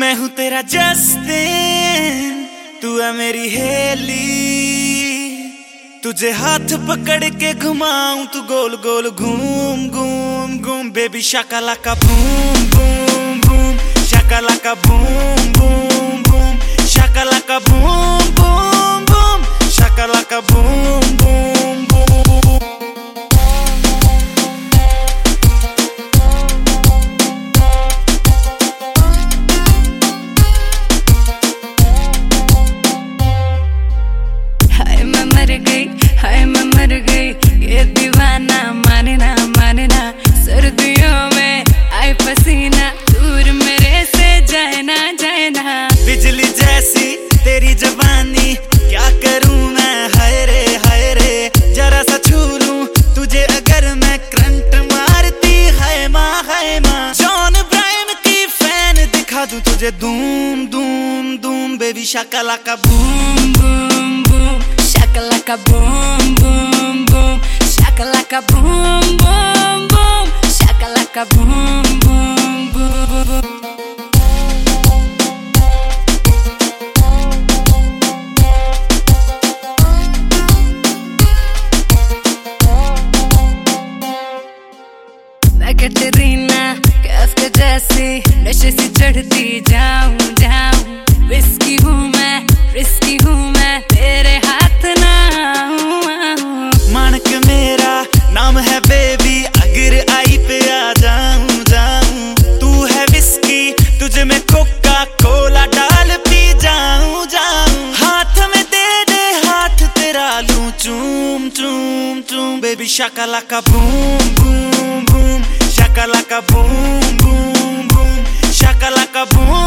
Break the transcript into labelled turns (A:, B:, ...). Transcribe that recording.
A: मैं हूँ तेरा जस्टिन, तू है मेरी हेली। तुझे हाथ पकड़ के घुमाऊं, तू गोल गोल घूम घूम घूम। बेबी शाकालाका बूम बूम बूम, शाकालाका बूम बूम बूम, शाकालाका बूम बूम बूम, शाकालाका बूम बूम बूम।
B: हाय मैं मर गई, ये दीवाना माने ना। सर्दियों में आए पसीना, दूर मेरे से जाए ना।
A: बिजली जैसी तेरी जवानी, क्या करूं मैं, हाय रे। जरा सा छू लूं तुझे अगर मैं, करंट मारती है माँ। जॉन ब्रायन की फैन दिखा दूं तुझे, धूम धूम धूम। बेबी शाकालाका boom boom boom, shakalaka boom boom boom, shakalaka boom boom boom, shakalaka boom boom boom. मैं कैटरीना कैफ के जैसी नशे से चढ़ती जाऊं। विस्की हूँ मैं, रिस्की हूँ मैं, तेरे हाथ ना आऊं। मानक मेरा नाम है बेबी, अगर आई पे आ जाऊं। तू है विस्की, तुझे मैं कोका कोला डाल पी जाऊं। हाथ में दे हाथ तेरा लूं, चूम। बेबी शाकालाका बूम बूम बूम, शाकालाका बूम बूम बूम, शाकालाका बूम